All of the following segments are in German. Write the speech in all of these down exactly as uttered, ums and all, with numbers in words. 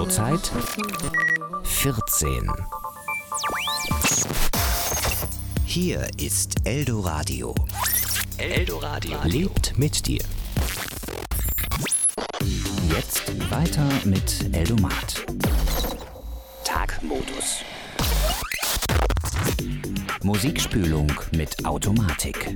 Zurzeit vierzehn. Hier ist Eldoradio. Eldoradio lebt mit dir. Jetzt weiter mit Eldomat. Tagmodus. Musikspülung mit Automatik.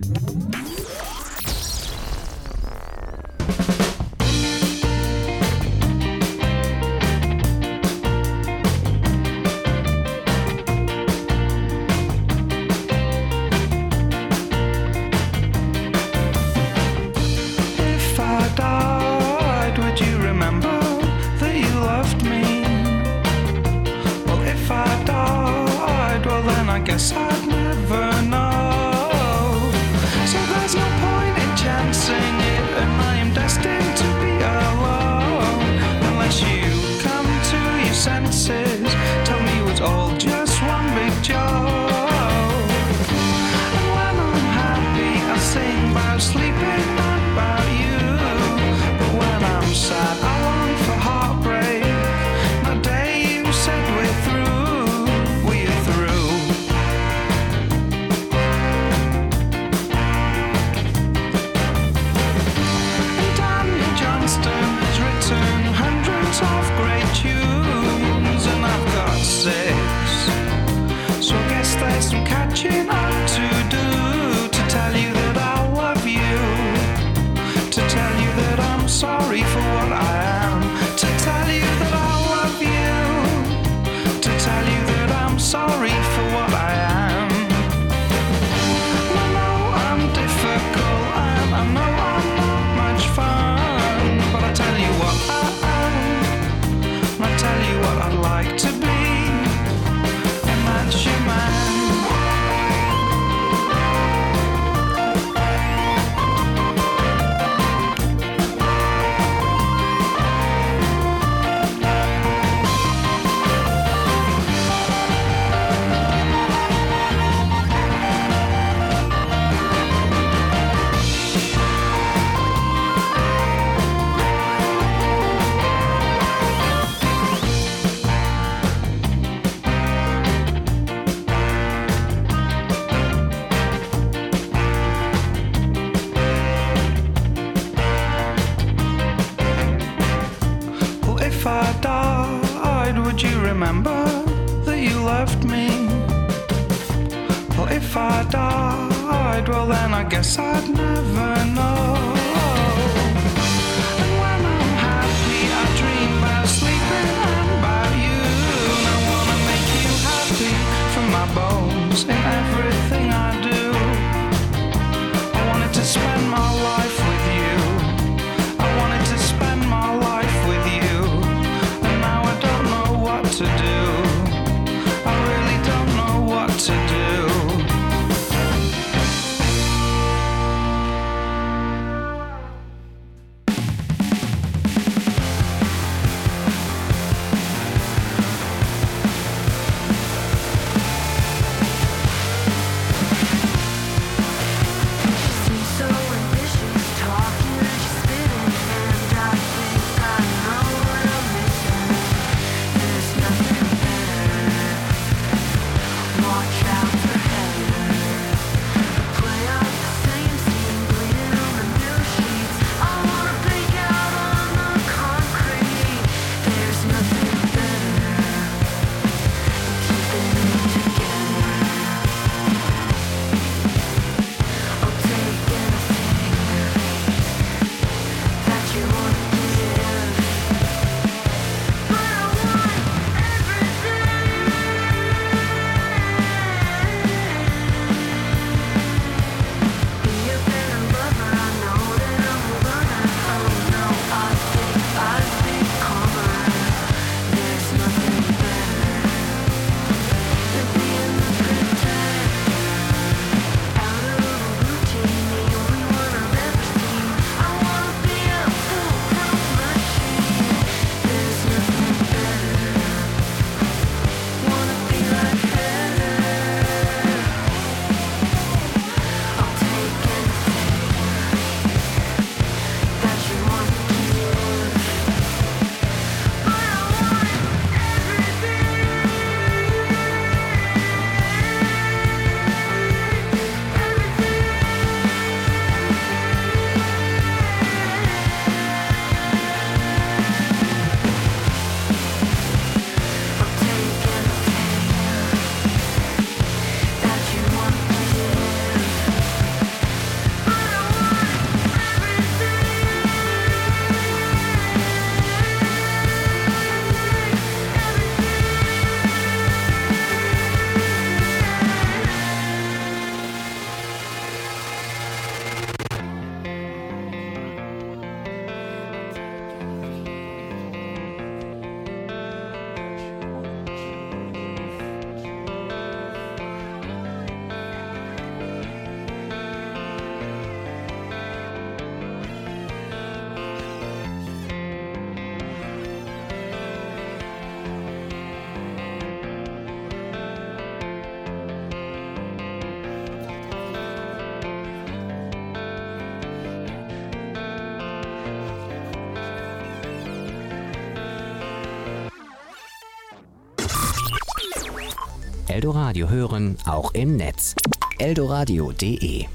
Eldoradio hören, auch im Netz. eldoradio punkt de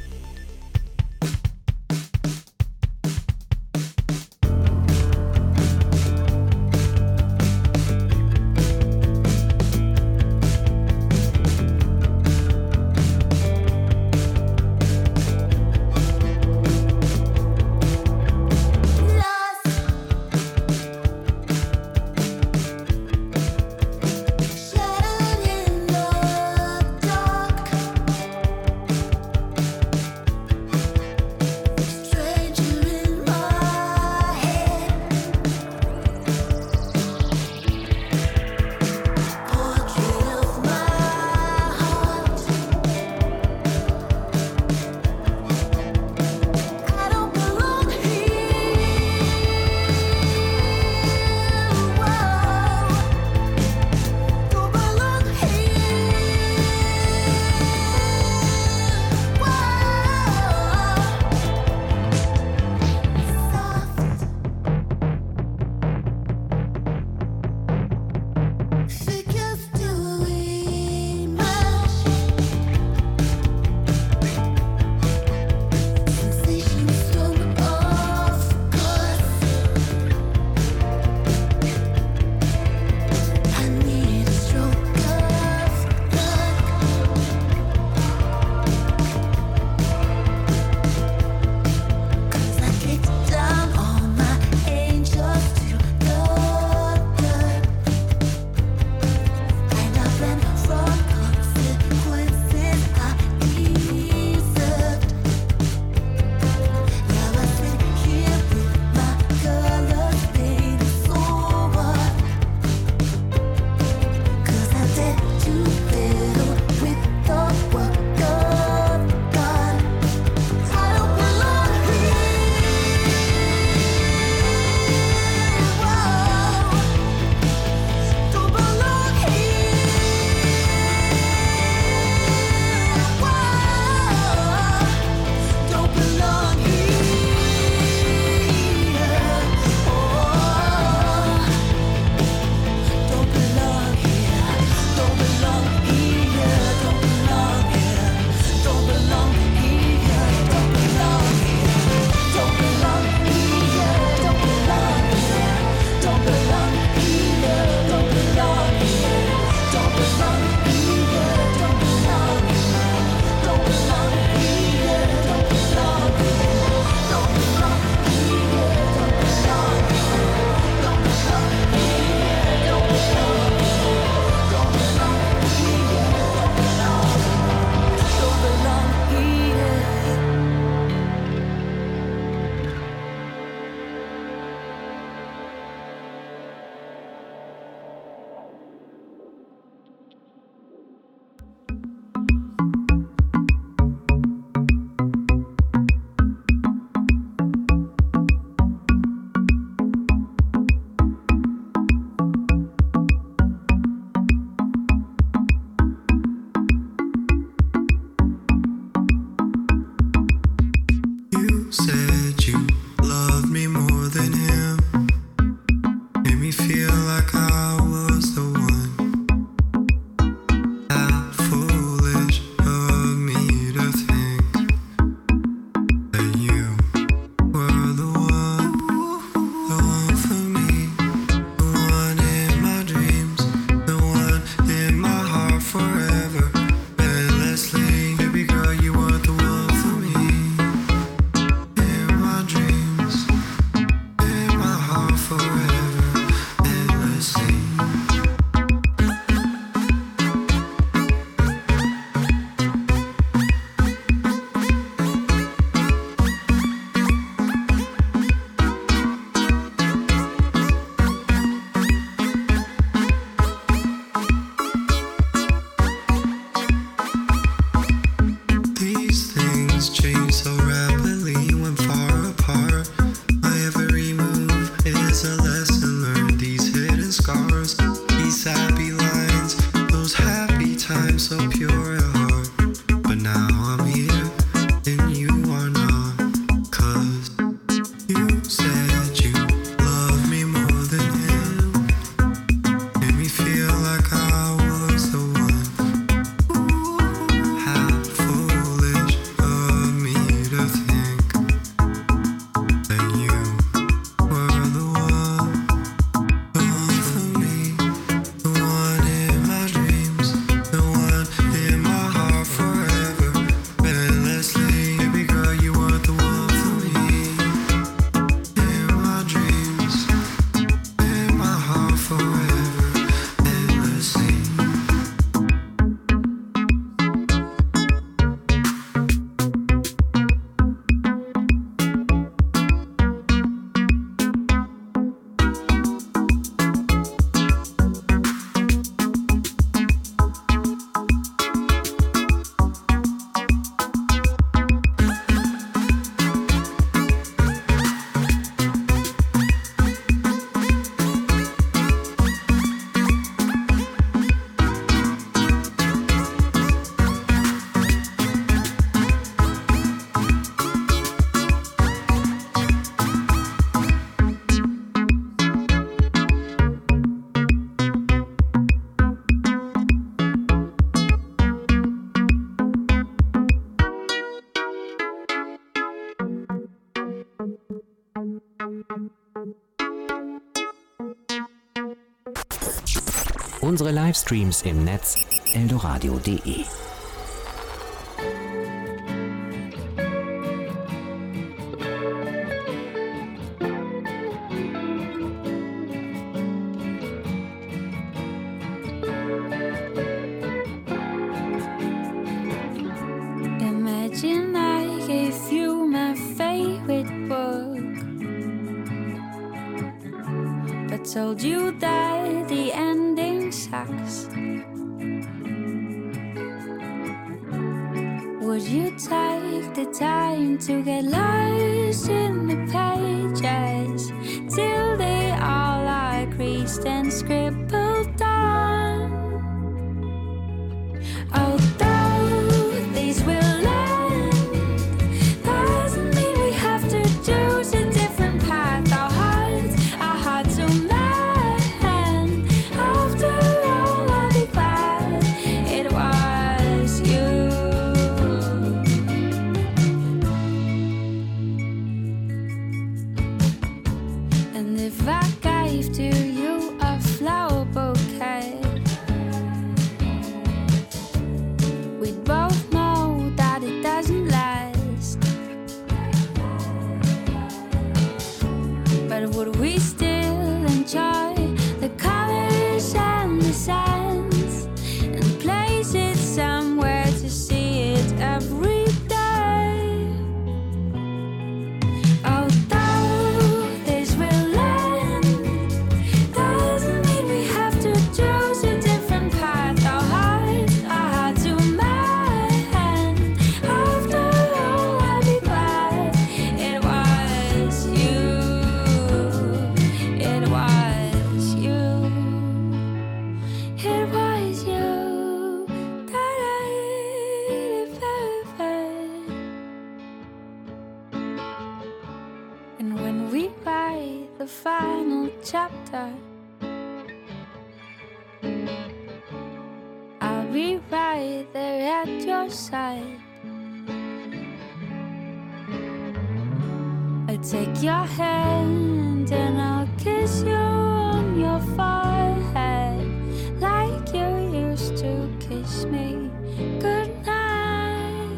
Forever, endlessly, baby girl, you are the one for me. Unsere Livestreams im Netz eldoradio punkt de. Imagine I gave you my favorite book, but told you that the ending sucks. Would you take the time to get lost in the pages till they all are creased and scribbled on? Although these will end, doesn't mean we have to choose a different path. Our hearts are hard to mend. After all, I'll be glad it was you. And if I gave to you a flower bouquet, we'd both know that it doesn't last. But would we still enjoy the colors and the scents, and place it somewhere to see it every day? Although this will end, doesn't mean we have to choose a different path. Our hearts are hard to mend. After all, I'll be glad it was you. It was you. It was you. And when we write the final chapter, I'll be right there at your side. I'll take your hand and I'll kiss you on your forehead, like you used to kiss me goodnight.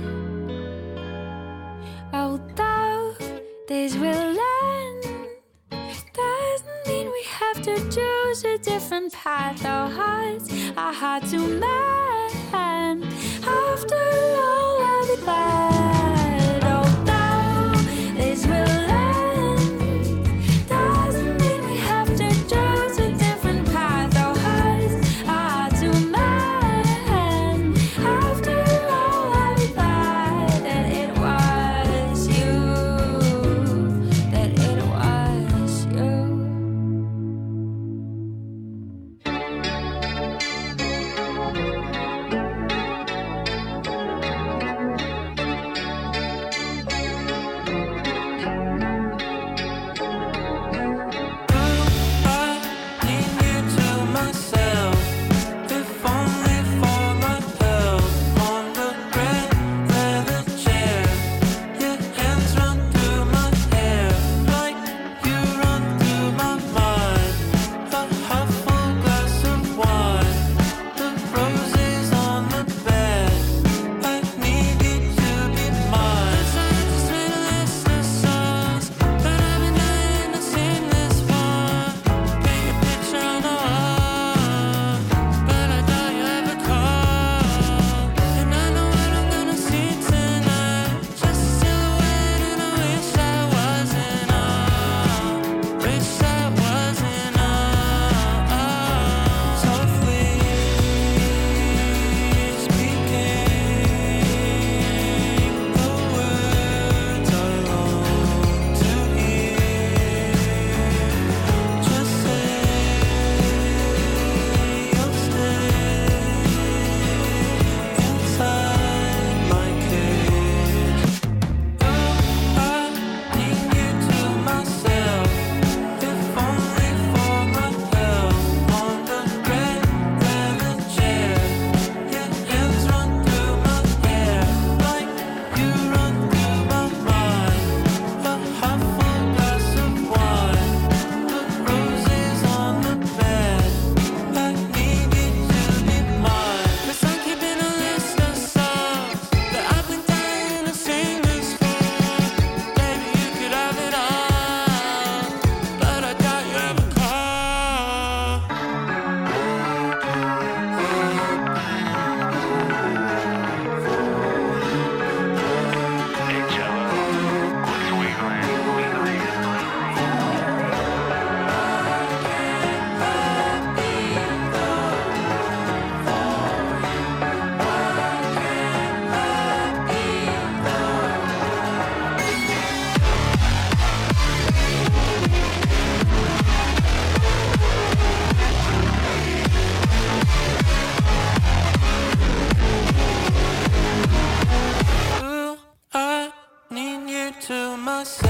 Although this will end, doesn't mean we have to choose a different path. Our hearts are hard to mend. After all, I'll be glad. Although this will end, doesn't mean we have to choose a different path. Our hearts are hard to mend. After all, I'll be glad that it was you. That it was you.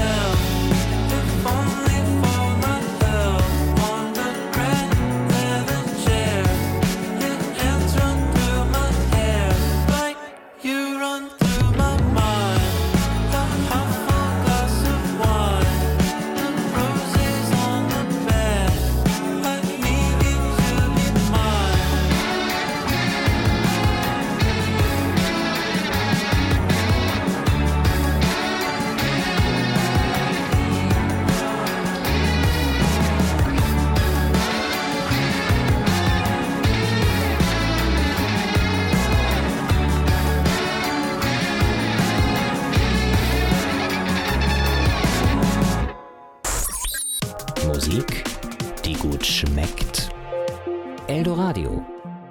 Musik, die gut schmeckt. Eldoradio.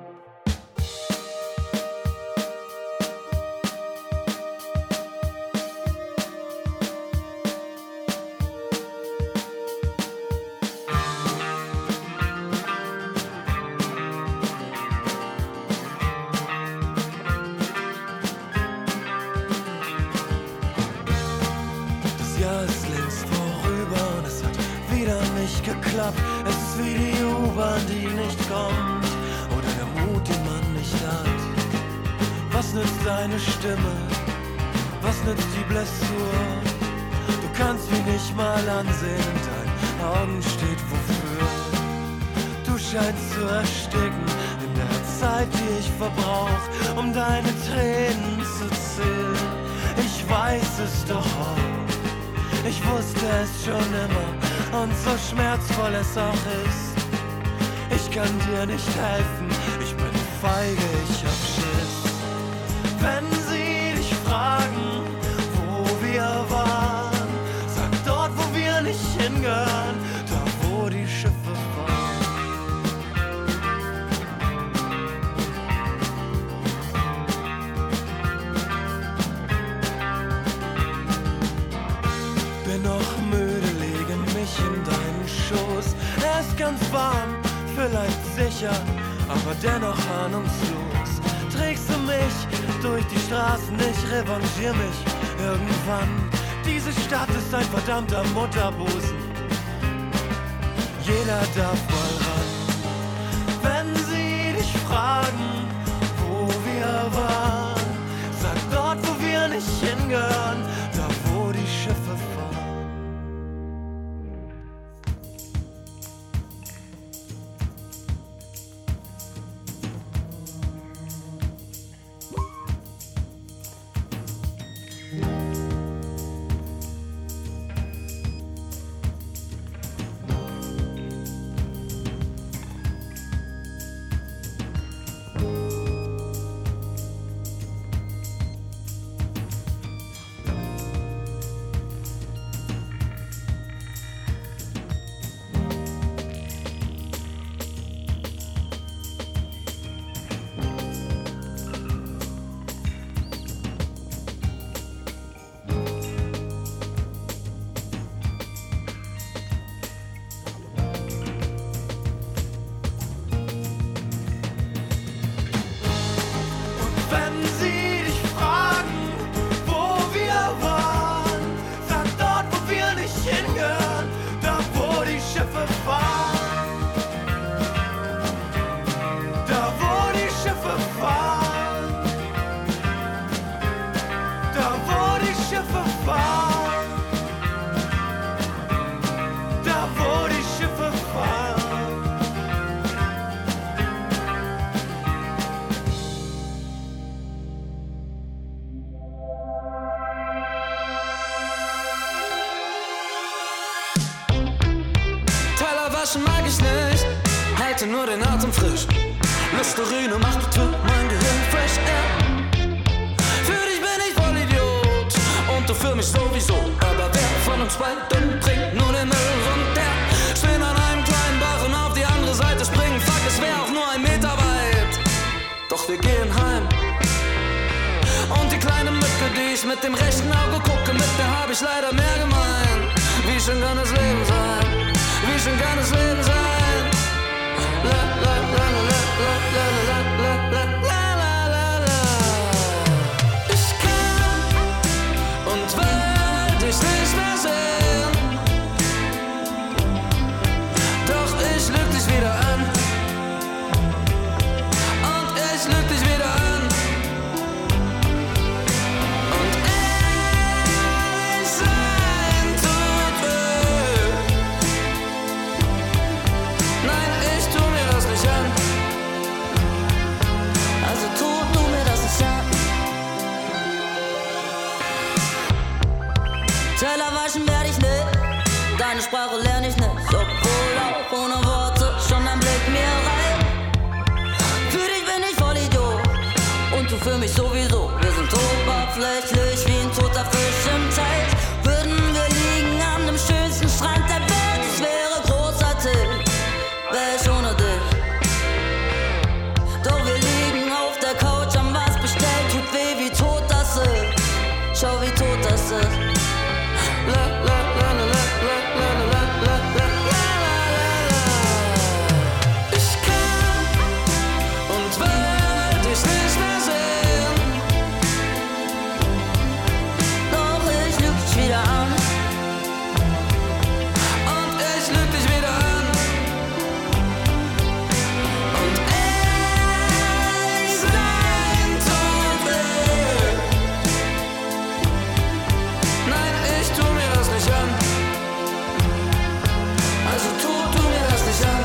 Es ist wie die U-Bahn, die nicht kommt, oder der Mut, den man nicht hat. Was nützt deine Stimme? Was nützt die Blessur? Du kannst mich nicht mal ansehen, in deinen Augen steht wofür. Du scheinst zu ersticken in der Zeit, die ich verbrauch, um deine Tränen zu zählen. Ich weiß es doch auch, ich wusste es schon immer. Und so schmerzvoll es auch ist, ich kann dir nicht helfen, ich bin feige, ich hab Schiss. Wenn sie dich fragen, wo wir waren, sag dort, wo wir nicht hingehören, da wo die Schiffe fahren. Bin noch müde, in deinen Schoß. Er ist ganz warm, vielleicht sicher, aber dennoch ahnungslos. Trägst du mich durch die Straßen, ich revanchier mich irgendwann. Diese Stadt ist ein verdammter Mutterbusen. Jeder darf mal ran. Wenn sie dich fragen, wo wir waren, sag dort, wo wir nicht hingehören, da wo die Schiffe fahren. Mag ich nicht, halte nur den Atem frisch. Listerine macht für mein Gehirn fresh air. Für dich bin ich voll Idiot und du für mich sowieso. Aber wer von uns beiden bringt nur den Müll runter? Stehen an einem kleinen Bach und auf die andere Seite springen. Fuck, es wäre auch nur ein Meter weit. Doch wir gehen heim. Und die kleine Mücke, die ich mit dem rechten Auge gucke, mit der hab ich leider mehr gemein. Wie schön kann das Leben sein? Wie schön kann das Leben sein? La la la la la la la la la la la la. Ich kann und will dich nicht mehr sehen. Sprechen werde ich nicht, deine Sprache lerne ich nicht, obwohl auch ohne Worte schon ein Blick mir reicht. Für dich bin ich voll Idiot und du für mich sowieso. Wir sind oberflächlich wie ein toter Fisch im Teich. Würden wir liegen an dem schönsten Strand der Welt, es wäre großartig, wär ich ohne dich. Doch wir liegen auf der Couch, haben was bestellt, tut weh, wie tot das ist. Schau, wie tot das ist. La, la, la, la, la, la, la, la, la, la, la, la. Ich kann und will dich nicht mehr sehen, doch ich lüg dich wieder an. Und ich lüg dich wieder an. Und es nein, tut weh. Nein, ich tu mir das nicht an. Also tu, tu mir das nicht an.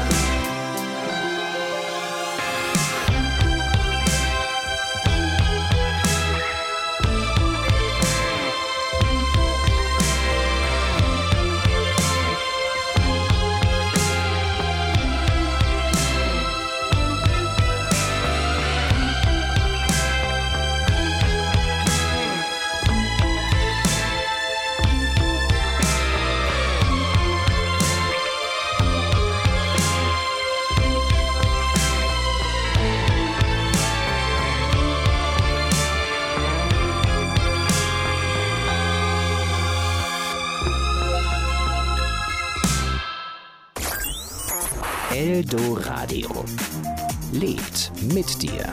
Eldoradio lebt mit dir.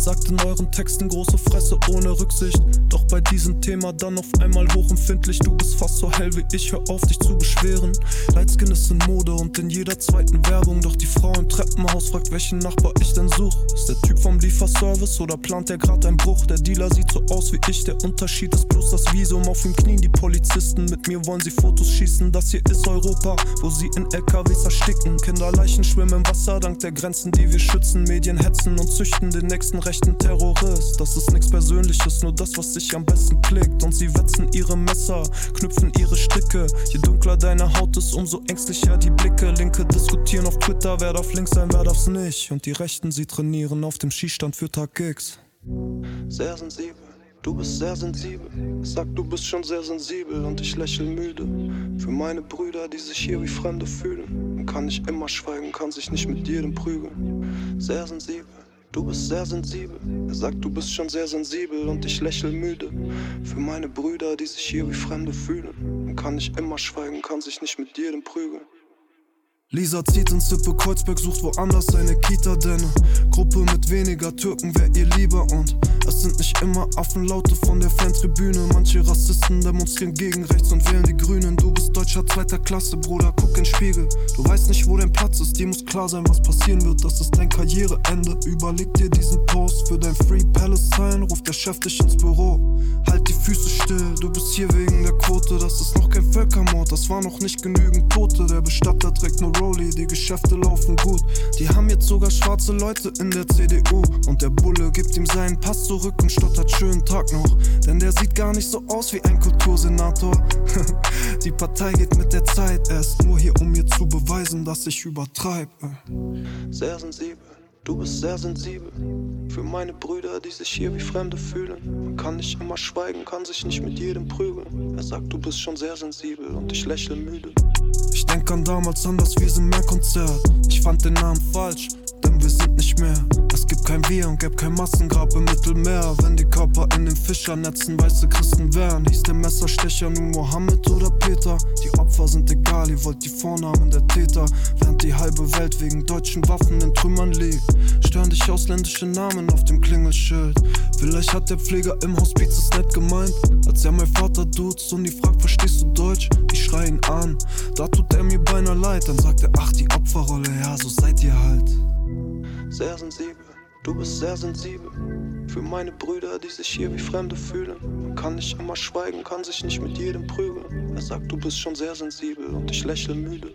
sagt in euren Texten große Fresse ohne Rücksicht. Doch bei diesem Thema dann auf einmal hochempfindlich. Du bist fast so hell wie ich, hör auf dich zu beschweren. Lightskin ist in Mode und in jeder zweiten Werbung. Doch die Frau im Treppenhaus fragt, welchen Nachbar ich denn such. Ist der Typ vom Lieferservice oder plant der grad einen Bruch? Der Dealer sieht so aus wie ich, der Unterschied ist bloß das Visum. Auf ihm knien die Polizisten, mit mir wollen sie Fotos schießen. Das hier ist Europa, wo sie in L K Ws ersticken. Kinderleichen schwimmen im Wasser dank der Grenzen, die wir schützen. Medien hetzen und züchten den nächsten rechten Terrorist. Das ist nichts Persönliches, nur das, was sich am besten klickt. Und sie wetzen ihre Messer, knüpfen ihre Stricke. Je dunkler deine Haut ist, umso ängstlicher die Blicke. Linke diskutieren auf Twitter, wer darf links sein, wer darf's nicht. Und die Rechten, sie trainieren auf dem Schießstand für Tag X. Sehr sensibel, du bist sehr sensibel. Ich sag, du bist schon sehr sensibel und ich lächel müde. Für meine Brüder, die sich hier wie Fremde fühlen. Man kann nicht immer schweigen, kann sich nicht mit jedem prügeln. Sehr sensibel, du bist sehr sensibel. Er sagt, du bist schon sehr sensibel und ich lächel müde. Für meine Brüder, die sich hier wie Fremde fühlen. Man kann nicht immer schweigen, kann sich nicht mit jedem prügeln. Lisa zieht ins Sippe Kreuzberg, sucht woanders seine Kita, denn Gruppe mit weniger Türken wär ihr lieber. Und es sind nicht immer Affenlaute von der Fantribüne. Manche Rassisten demonstrieren gegen rechts und wählen die Grünen. Du bist Deutscher zweiter Klasse, Bruder, guck in den Spiegel. Du weißt nicht, wo dein Platz ist, dir muss klar sein, was passieren wird. Das ist dein Karriereende, überleg dir diesen Post. Für dein Free Palestine ruft der Chef dich ins Büro. Halt die Füße still, du bist hier wegen der Quote. Das ist noch kein Völkermord, das war noch nicht genügend Tote. Der Bestatter trägt nur Rolli, die Geschäfte laufen gut. Die haben jetzt sogar schwarze Leute in der C D U. Und der Bulle gibt ihm seinen Pass zurück und stottert schönen Tag noch. Denn der sieht gar nicht so aus wie ein Kultursenator. Die Partei geht mit der Zeit, er ist nur hier, um mir zu beweisen, dass ich übertreibe. Sehr sensibel, du bist sehr sensibel. Für meine Brüder, die sich hier wie Fremde fühlen. Man kann nicht immer schweigen, kann sich nicht mit jedem prügeln. Er sagt, du bist schon sehr sensibel und ich lächle müde. Ich denk an damals an das Wir sind mehr Konzert. Ich fand den Namen falsch, denn wir sind nicht mehr. Es gibt kein Wir und gäbe kein Massengrab im Mittelmeer. Wenn die Körper in den Fischernetzen weiße Christen wären, hieß der Messerstecher nun Mohammed oder Peter. Die Opfer sind egal, ihr wollt die Vornamen der Täter. Während die halbe Welt wegen deutschen Waffen in Trümmern liegt, stören dich ausländische Namen auf dem Klingelschild. Vielleicht hat der Pfleger im Hospiz es nett gemeint, als er mein Vater duzt und die fragt, verstehst du Deutsch? Ich schrei ihn an, da tut er mir beinahe leid. Dann sagt er, ach die Opferrolle, ja so seid ihr halt. Sehr sensibel, du bist sehr sensibel. Für meine Brüder, die sich hier wie Fremde fühlen. Man kann nicht immer schweigen, kann sich nicht mit jedem prügeln. Er sagt, du bist schon sehr sensibel und ich lächle müde.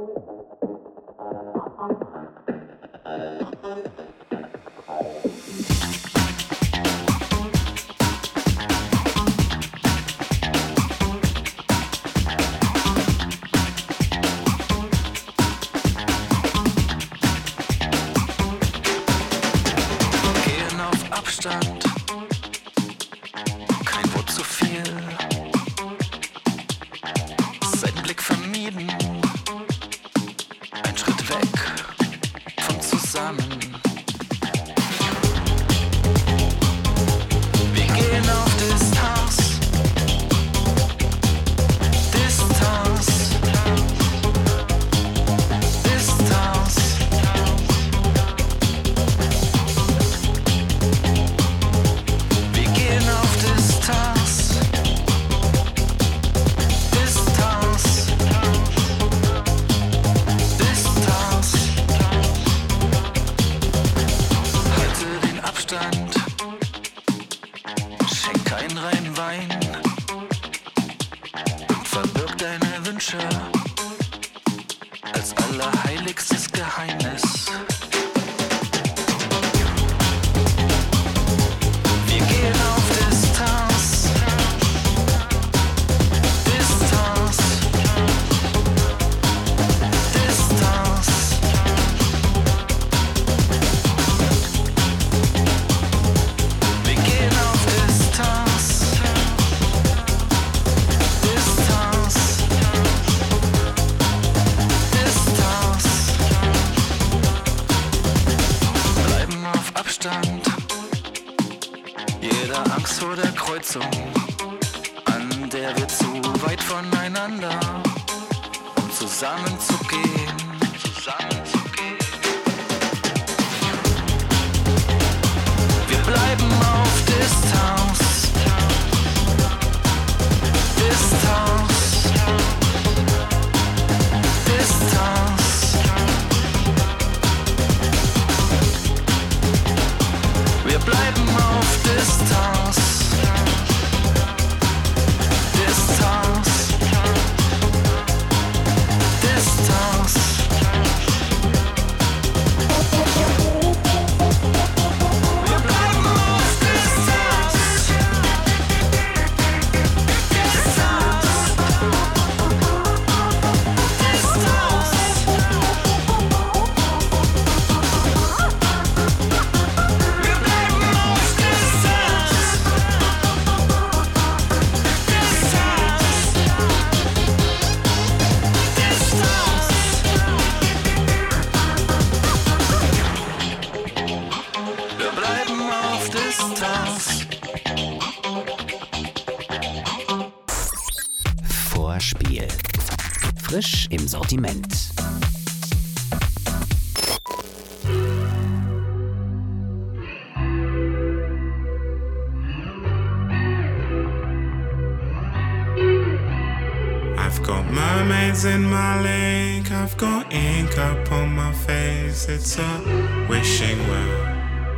An der wir zu weit voneinander, um zusammenzugehen, zusammenzugehen. Wir bleiben auf Distanz, Distanz, Distanz. Wir bleiben auf Distanz. Vorspiel. Frisch im Sortiment. I've got mermaids in my lake, I've got ink up on my face, it's a wishing well.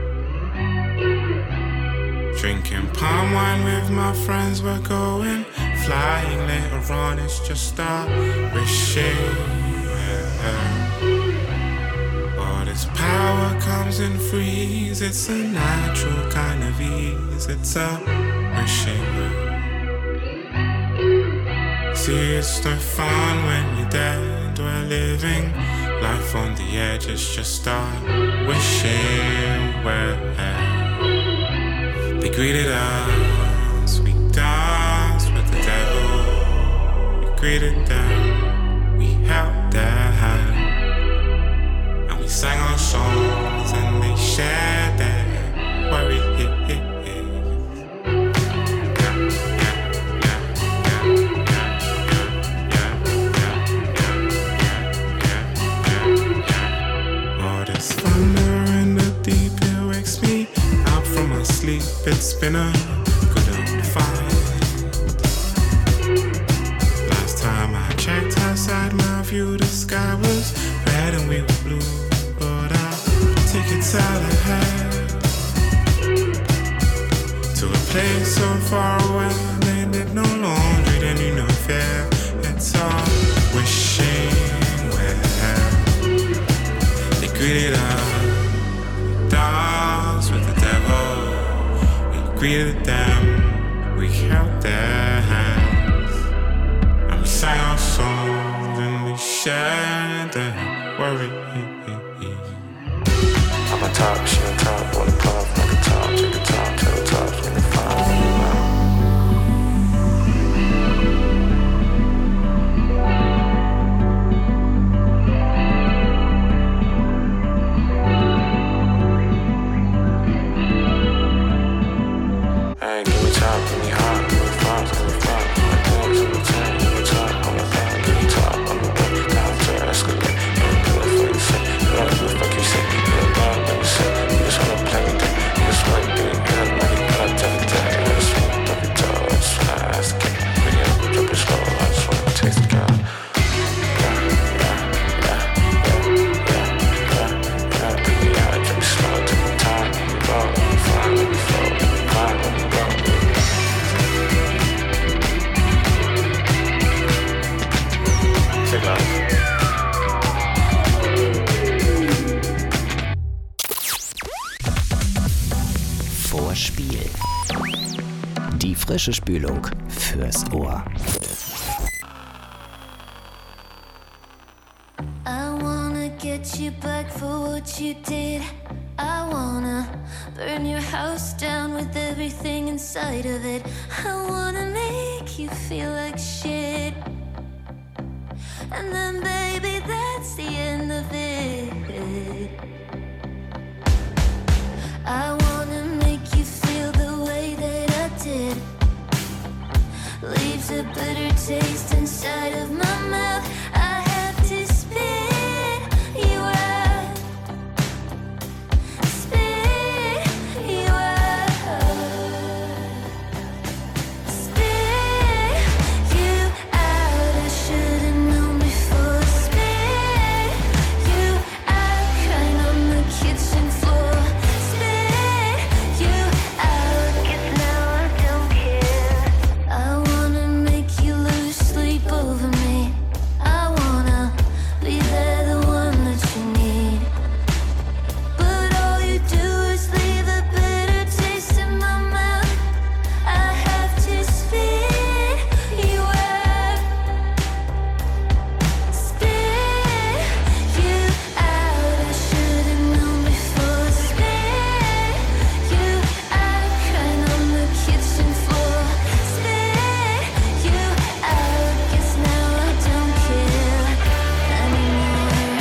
Drinking palm wine with my friends, we're going flying later on, it's just a wishing well. All this power comes in threes, it's a natural kind of ease, it's a wishing well. See, it's no fun when you're dead, we're living life on the edge, it's just a wishing well. They greeted us, we danced with the devil. We greeted them, we held their hand, and we sang our songs and they shared their worry. All this thunder in the deep, it wakes me out from my sleep. It's been a good old fight. Last time I checked outside my view, the sky was red and we were blue. But our tickets out ahead to a place so far away. They did no laundry, then you know fair. It's all wishing well. hear them, we held their hands, and we sang our songs and we shared their worries. I'm on top, she on top, on the top, like a top, check the top, tell the top, when they find me now. Hey, give me top, give me hot, give me frost, give me frost. My dogs on the ten, give me top, on the back, give me top, on the way, down to escalate. Ain't good for you say, you don't give a fuck you say. You don't know what you say, you just wanna play with that. You just wanna get it good, like you got to the day. I just wanna drop your toe, I just wanna ask the king. Bring it up, drop it slow, I just wanna taste the girl. Yeah, yeah, yeah, yeah, yeah, yeah, yeah. Take me out, drop it slow, take my time, let me roll, let me fly, let me flow, let me climb, let me roll. Vorspiel. Die frische Spülung fürs Ohr. I wanna get you back for what you did. I wanna burn your house down with everything inside of it. I wanna make you feel like shit. And then baby, that's the end of it. I wanna make you feel the way that I did. Leaves a bitter taste inside of my mouth. I have to spit you out. Spit you out. Spit you out. I should've known before. Spit you out. Crying on the kitchen floor. Spit you out. 'Cause now I don't care. I wanna make you lose sleep over me. I wanna be there, the one that you need. But all you do is leave a bitter taste in my mouth. I have to spit you out. Spit you out. I should've known before. Spit you out. Crying on the kitchen floor. Spit you out. Guess now I don't care anymore.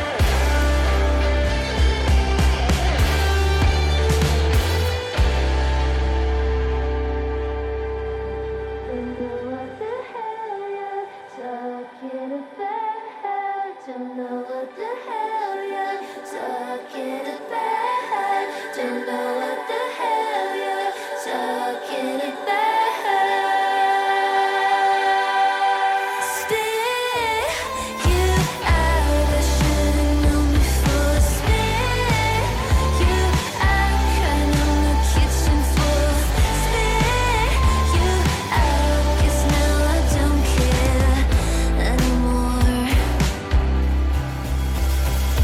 Don't know what the hell you're talking about. Don't know what the hell you're talking about. Spit you out. I should've known before. Spit you out. Crying on the kitchen floor. Spit you out. Guess now I don't care anymore.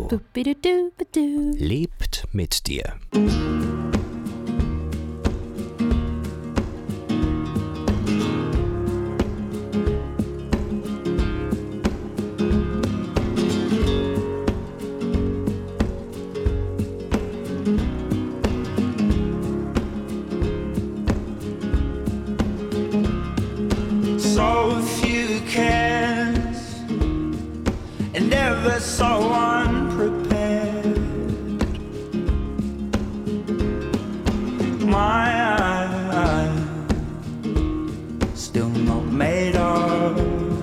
Radio. Lebt mit dir. So few cares and never so unprepared. My eyes still not made up.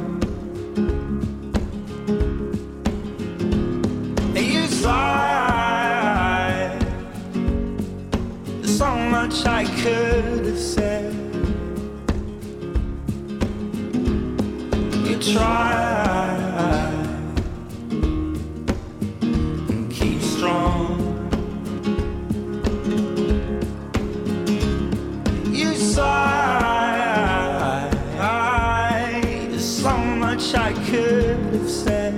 You sighed, there's so much I could have said. Try and keep strong. You sigh, there's so much I could have said,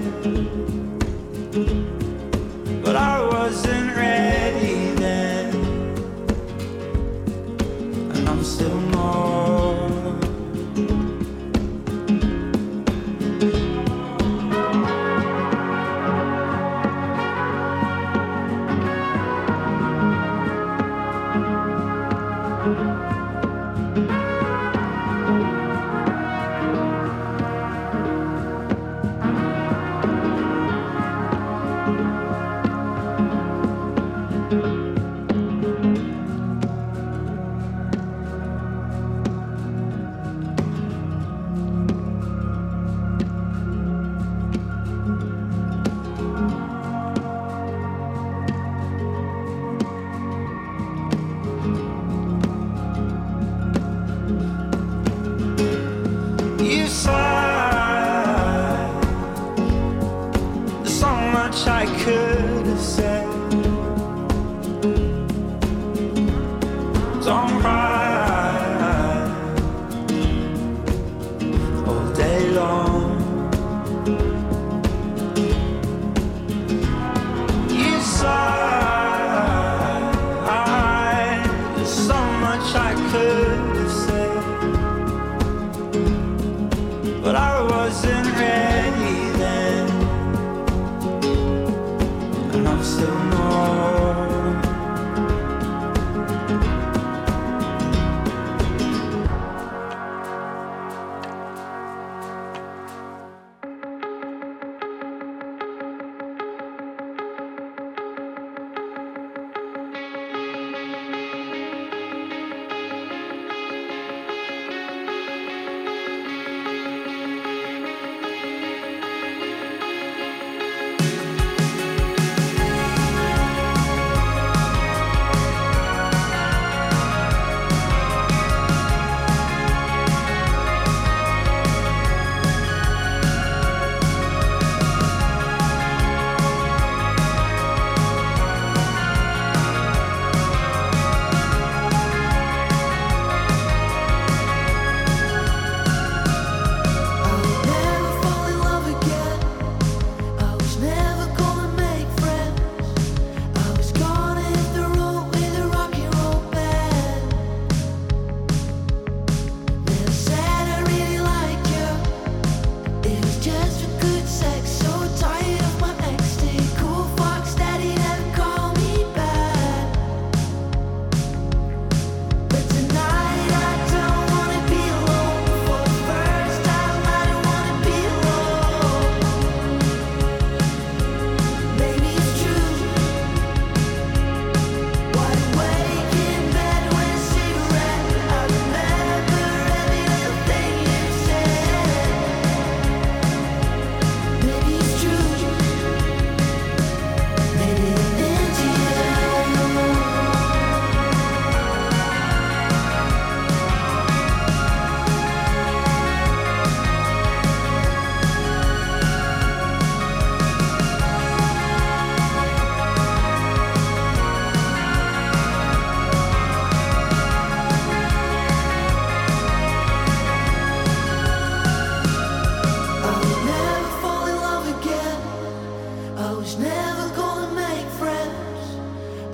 but I wasn't ready then, and I'm still not.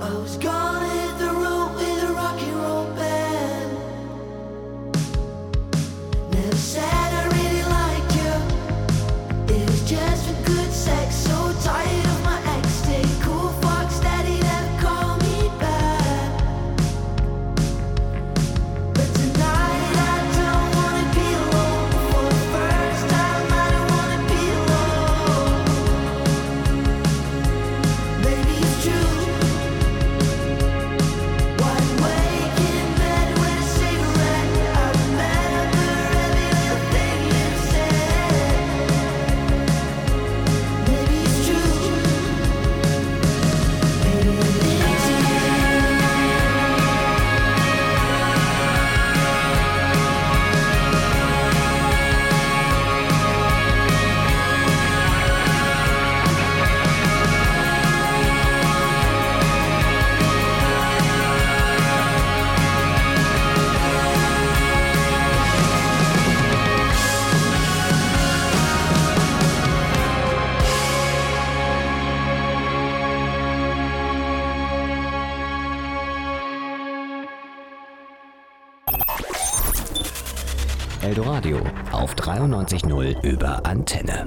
Eldoradio auf dreiundneunzig Komma null über Antenne.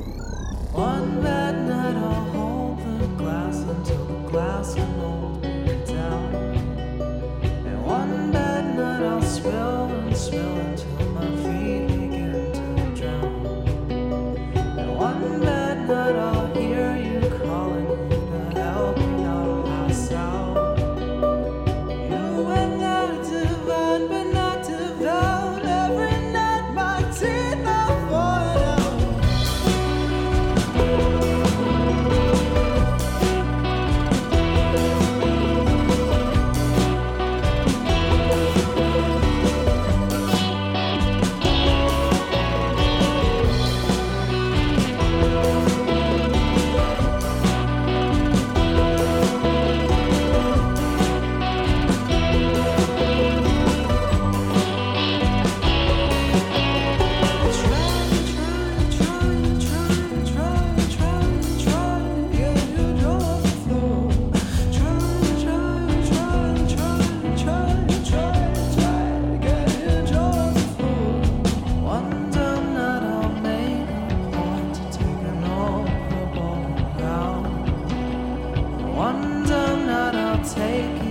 One bad night I'll hold the glass until the glass can hold me down. And one bad night I'll spill and spill until my feet begin to drown. And one bad night I'll hear you calling me to help me not pass out. You and I divine but not devout. Every night my teeth are falling out. Take